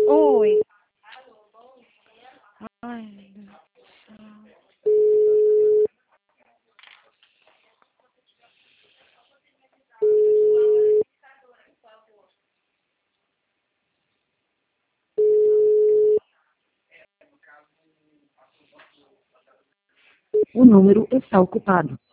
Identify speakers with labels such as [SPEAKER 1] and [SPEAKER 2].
[SPEAKER 1] Oi. Ai, meu Deus do céu.
[SPEAKER 2] O número está ocupado.